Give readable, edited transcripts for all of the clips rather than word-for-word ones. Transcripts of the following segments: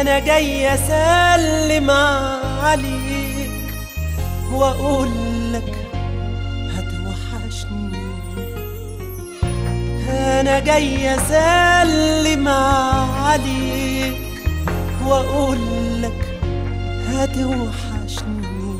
انا جاي اسلم عليك واقول لك هتوحشني. انا جاي اسلم عليك واقول لك هتوحشني.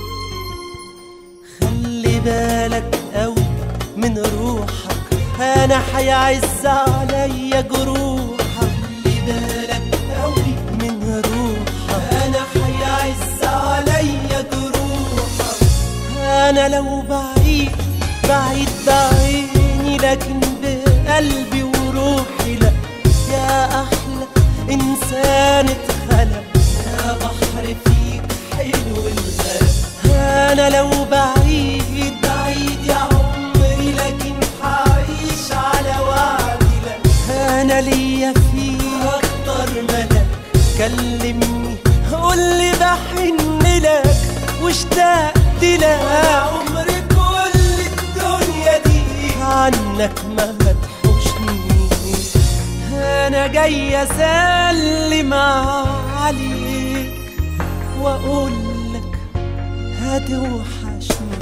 خلي بالك قوي من روحك، انا هيعز عليا جروحك. خلي بالك قوي من روحك، انا هيعز عليا جروحك. انا لو بعيد بعيد بعيني لكن بقلبي وروحي لا. يا احلى انسان اتخلق، يا بحر فيك حلو الغرق. انا لو بعيد بعيد يا عمري لكن هعيش على وعدي لك. انا ليا فيك اكتر ملك، كلمني قولي بحن لك واشتقت لك. عمري كل الدنيا دي عنك ما هتحوشني. انا جاي اسلم عليك واقول لك هتوحشني.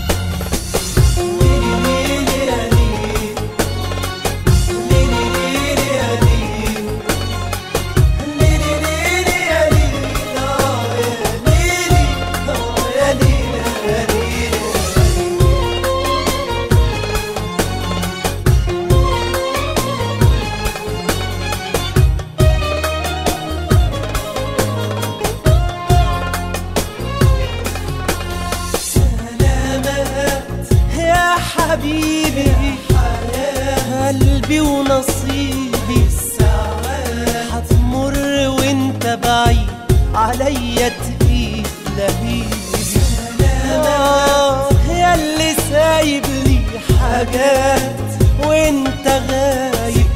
حبيبي قلبي ونصيبي الساعات هتمر وانت بعيد عليا تقيل لهيبي. يا اللي سايب لي حاجات وانت غايب.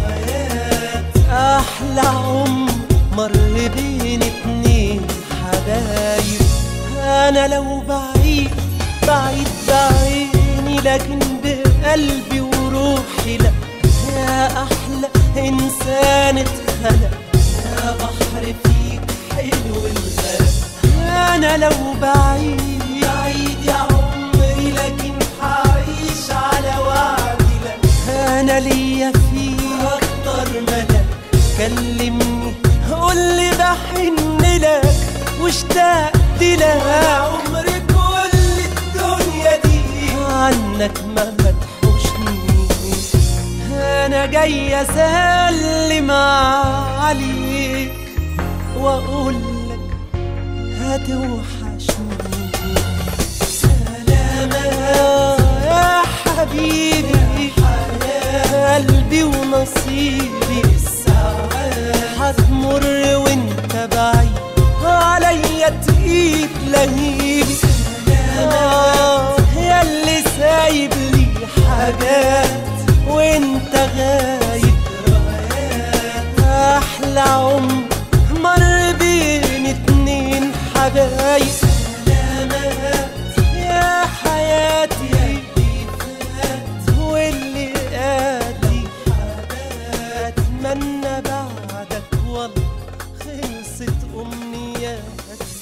احلى عمر مر بين اتنين حبايب. انا لو بعيد بعيد بعيد لكن بقلبي وروحي لا. يا احلى انسان اتخلق، يا بحر فيك حلو الغرق. انا لو بعيد بعيد يا عمري لكن هعيش على وعدي لك. انا ليا فيك اكتر ملك، كلمني قولي بحن لك واشتقت لك. عمري كل الدنيا دي عنك ما هتحوشني. انا جاي اسلم عليك واقول لك هتوحشني. سلامات يا حبيبي قلبي ونصيبي الساعات هتمر وانت بعيد عليا تقيل لهيبي. يا اللي سايب لي حاجات وانت غايب. احلى عمر مر بين اتنين حبايب. سلامات يا حياتي واللي قادي. اتمنى بعدك والله خلصت امنياتي.